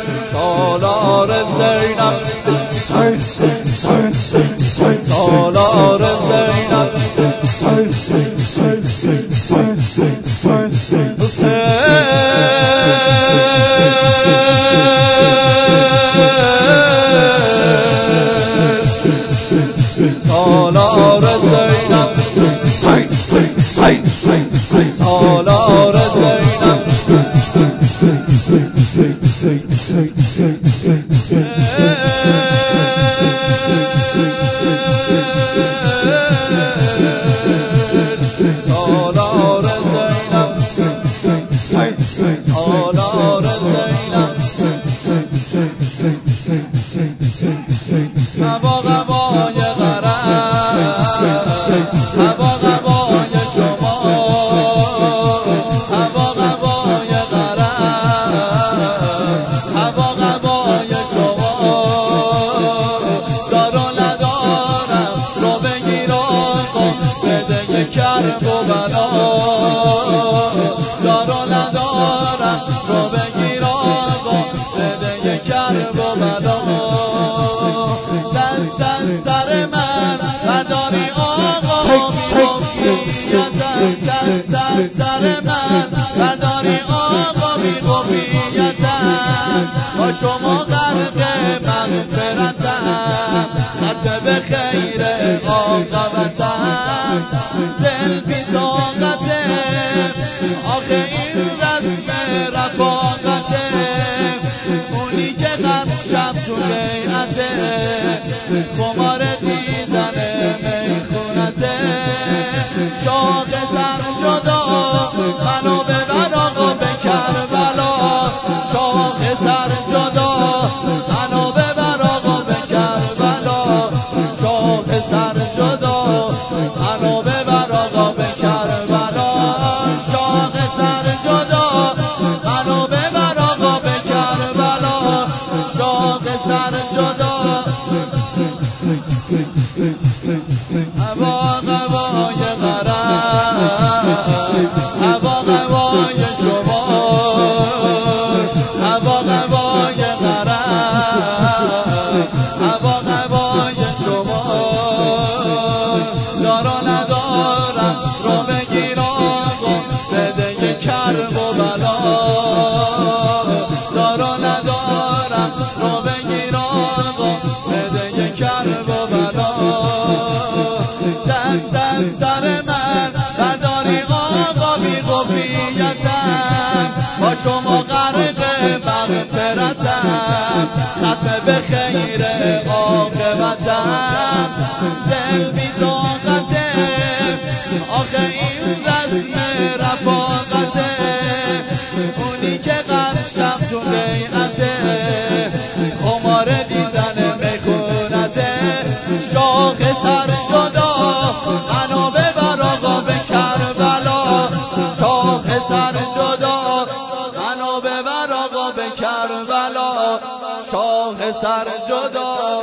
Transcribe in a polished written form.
سالار زینب سالار زینب سالار زینب سالار زینب سالار زینب هوا هوای غرب هوا هوای شما هوا هوای غرب هوا هوای شما دار و ندارم رو بگیر آقا بده کرب و بلا دار و ندارم رو بگیر آقا بده کرب و بلا دست از سر من برداری آقا بی‌قویتم دست از سر من برداری آقا بی‌قویتم با شما غرق مغفرتم خط به خیر عاقبتم دل بی طاقته آخه این رسم رفاقته اونی که غرق شب تو بیعته خمار دیدن میخونته شاق سر جدا منو ببر آقا به کربلا شاق سر جدا منو ببر آقا به کربلا شاق سر جدا منو ببر آقا به کربلا شاق سر جدا منو ببر آقا به کربلا شاق سر جدا هوا هوای غرب هوا هوای شما هوا هوای غرب هوا هوای شما دار و ندارم رو بگیر آقا بده کرب و بلا دار و ندارم رو بگیر آقا بده کرب و بلا دست از سر من برداری آقا بی‌قویتم با شما غرق مغفرتم ختم به خیر عاقبتم دل بی طاقته آخه این رسم رفاقته اونی که غرق شب تو بیعته خمار دیدن میخونته شاخ سر جدا منو ببر آقا به کربلا شاخ سر